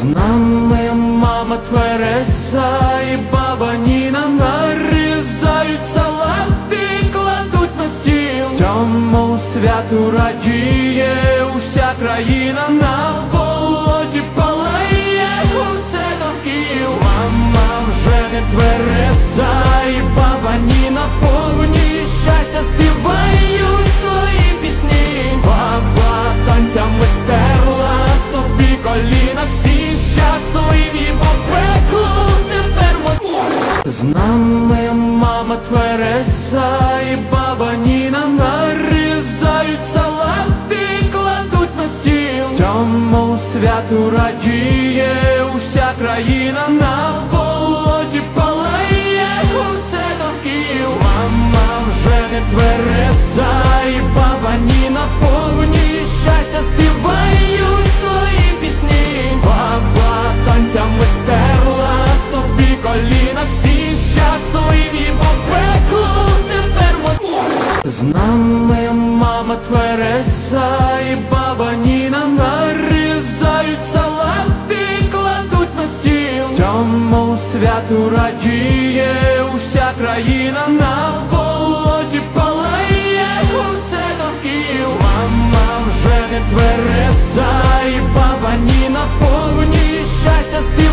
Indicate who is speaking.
Speaker 1: нами мама Твереса і баба Ніна нарізають салати і кладуть на стіл. Цьому святу радіє уся країна, на болоті палає усе довкіл. Мама вже не Твереса і баба Ніна повні щастя співають свої пісні. Баба танцями стерла собі коліна, всі щасливі по пеклу тепер з нами мама Твереса і баба Ніна нарізають салати і кладуть на стіл. Цьому святу радіє уся країна, на болоті палає усе довкіл. Мама вже не Твереса і баба Ніна повні щастя співають свої пісні. Баба танцями стерла собі коліна, всі щасливі по пеклу тепер з нами мама Твереса і баба Ніна нарізають салати і кладуть на стіл. Цьому святу радіє уся країна, на болоті палає усе довкіл. Мама вже не Твереса і баба Ніна повні щастя співають